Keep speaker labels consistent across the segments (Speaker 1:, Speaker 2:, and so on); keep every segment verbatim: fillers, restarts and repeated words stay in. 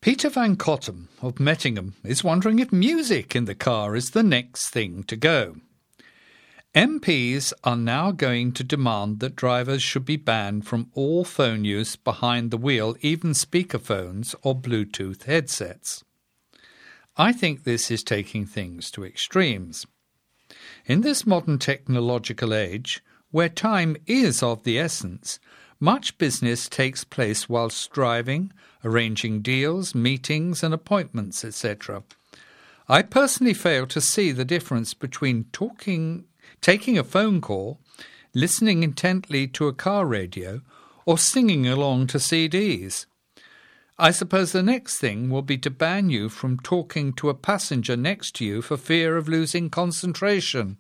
Speaker 1: Peter Van Cottam of Mettingham is wondering if music in the car is the next thing to go. M Ps are now going to demand that drivers should be banned from all phone use behind the wheel, even speakerphones or Bluetooth headsets. I think this is taking things to extremes. In this modern technological age, where time is of the essence, much business takes place whilst driving, arranging deals, meetings and appointments, et cetera. I personally fail to see the difference between talking, taking a phone call, listening intently to a car radio, or singing along to C Ds. I suppose the next thing will be to ban you from talking to a passenger next to you for fear of losing concentration.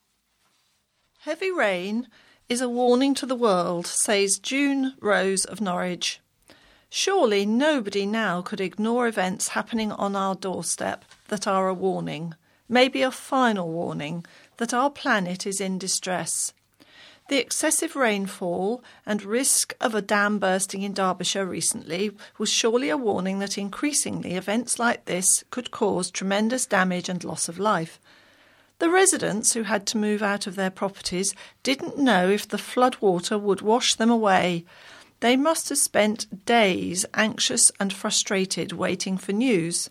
Speaker 2: Heavy rain is a warning to the world, says June Rose of Norwich. Surely nobody now could ignore events happening on our doorstep that are a warning, maybe a final warning, that our planet is in distress. The excessive rainfall and risk of a dam bursting in Derbyshire recently was surely a warning that increasingly events like this could cause tremendous damage and loss of life. The residents who had to move out of their properties didn't know if the floodwater would wash them away. They must have spent days anxious and frustrated waiting for news.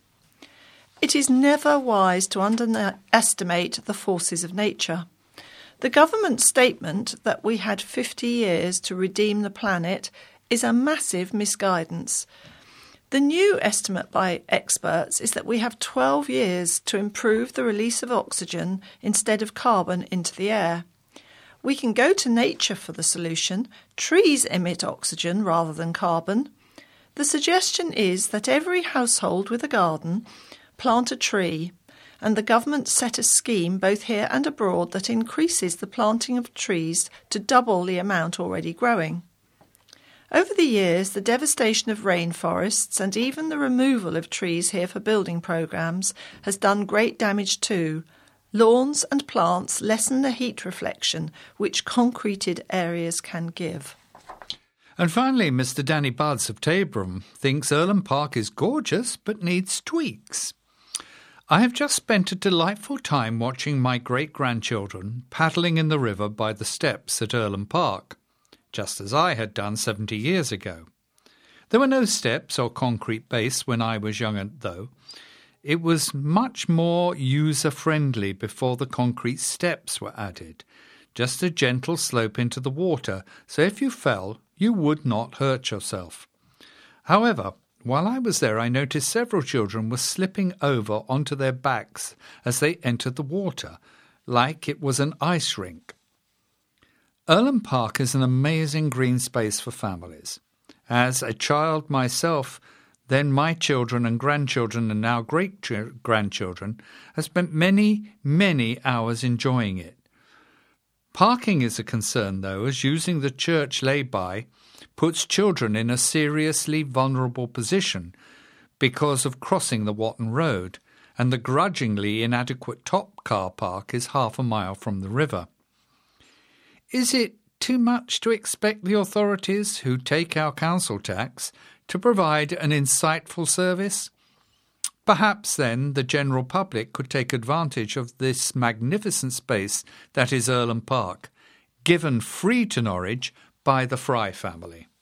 Speaker 2: It is never wise to underestimate the forces of nature. The government statement that we had fifty years to redeem the planet is a massive misguidance. The new estimate by experts is that we have twelve years to improve the release of oxygen instead of carbon into the air. We can go to nature for the solution. Trees emit oxygen rather than carbon. The suggestion is that every household with a garden plant a tree, and the government set a scheme both here and abroad that increases the planting of trees to double the amount already growing. Over the years, the devastation of rainforests and even the removal of trees here for building programmes has done great damage too. Lawns and plants lessen the heat reflection which concreted areas can give.
Speaker 1: And finally, Mister Danny Buds of Taborham thinks Earlham Park is gorgeous but needs tweaks. I have just spent a delightful time watching my great-grandchildren paddling in the river by the steps at Earlham Park, just as I had done seventy years ago. There were no steps or concrete base when I was young, though. It was much more user-friendly before the concrete steps were added, just a gentle slope into the water, so if you fell, you would not hurt yourself. However, while I was there, I noticed several children were slipping over onto their backs as they entered the water, like it was an ice rink. Earlham Park is an amazing green space for families. As a child myself, then my children and grandchildren and now great-grandchildren have spent many, many hours enjoying it. Parking is a concern, though, as using the church lay-by puts children in a seriously vulnerable position because of crossing the Watton Road, and the grudgingly inadequate top car park is half a mile from the river. Is it too much to expect the authorities who take our council tax to provide an insightful service? Perhaps then the general public could take advantage of this magnificent space that is Earlham Park, given free to Norwich by the Fry family.